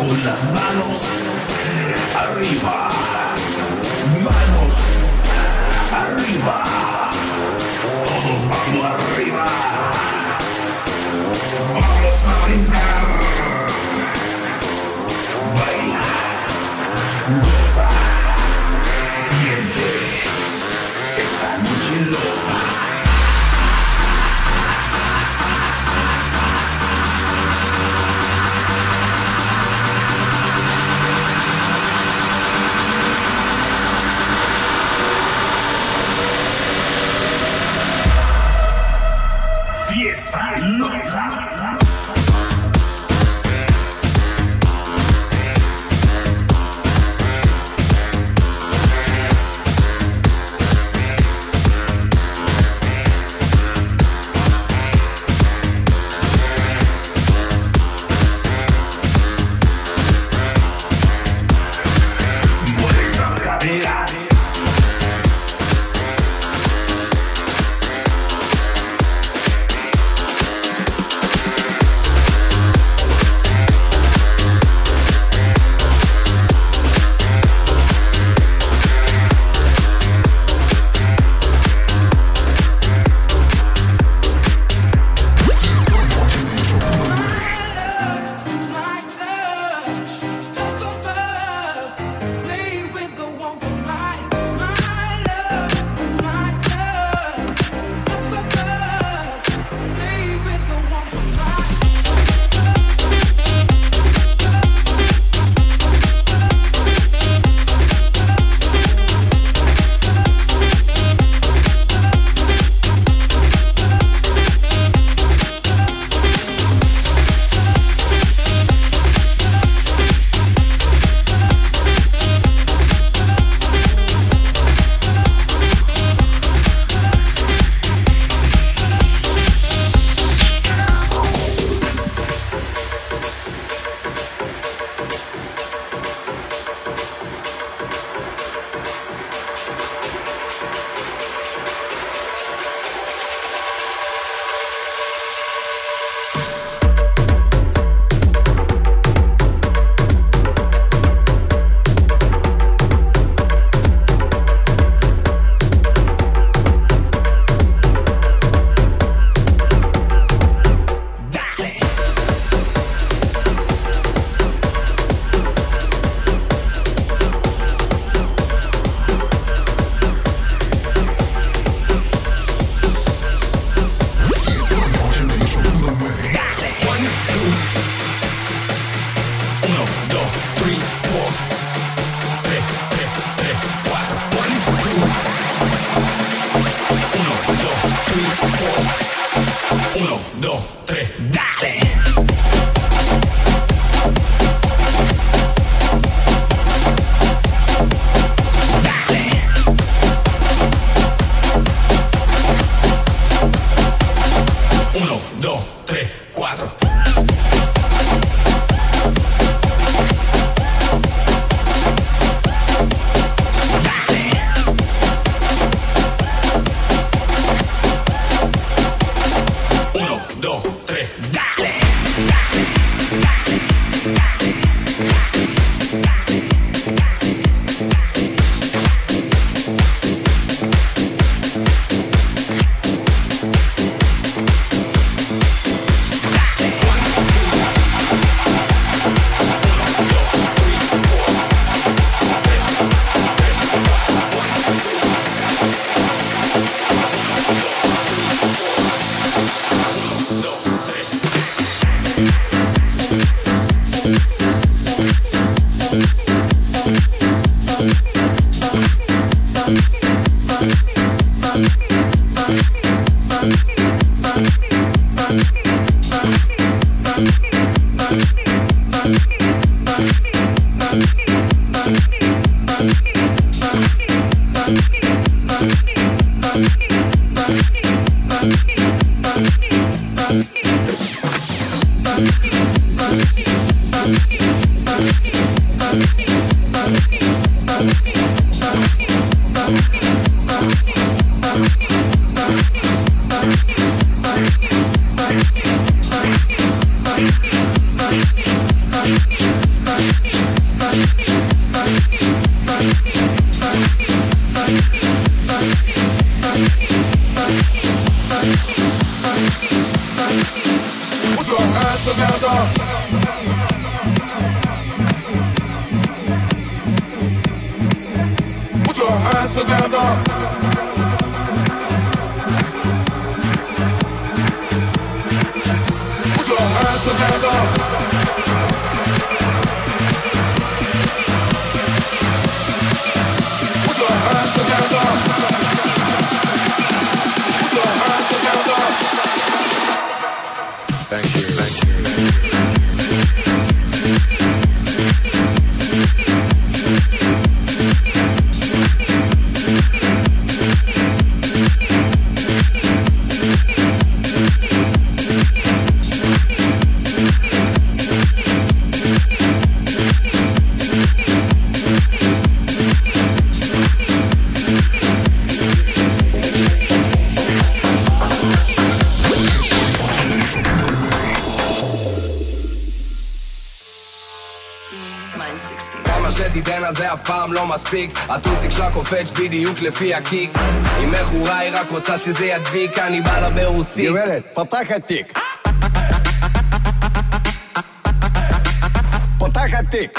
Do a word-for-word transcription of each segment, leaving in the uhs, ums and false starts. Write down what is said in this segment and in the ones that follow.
con las manos arriba, manos arriba, todos vamos arriba, vamos a brincar, baila, goza, siente esta noche loca. Fiesta loca. Put your hands together. Put your hands together. Put your hands together. Put your hands together. Put your hands together. Thank you, thank you, thank you. כמה שתיתן על זה אף פעם לא מספיק. הטוסיק שלה קופץ בדיוק לפי הקיק. היא מכורה, היא רק רוצה שזה ידביק. אני בא לה ברוסית. גברת, פתח התיק. פתח התיק.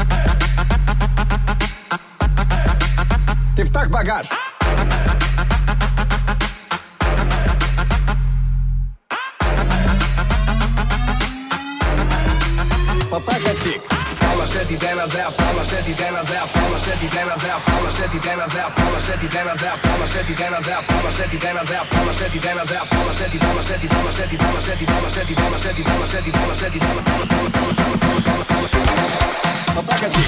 תפתח בגז. פתח התיק. כמה שתיתן על זה אף כמה שתיתן על זה אף כמה שתיתן על זה אף כמה שתיתן על זה אף כמה שתיתן על זה אף כמה שתיתן על זה אף כמה שתיתן על זה אף כמה שתיתן על זה אף כמה שתיתן על זה אף כמה שתיתן על זה אף כמה שתיתן על זה אף כמה שתיתן על זה אף כמה שתיתן פתח התיק.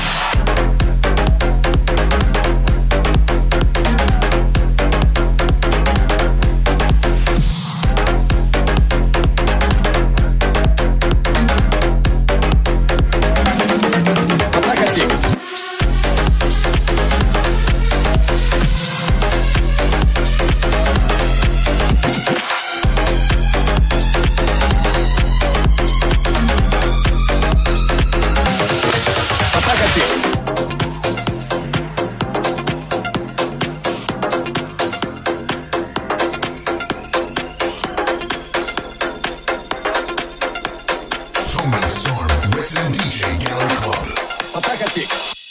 Tony Disarm, resident D J Gallery Club. פתח התיק.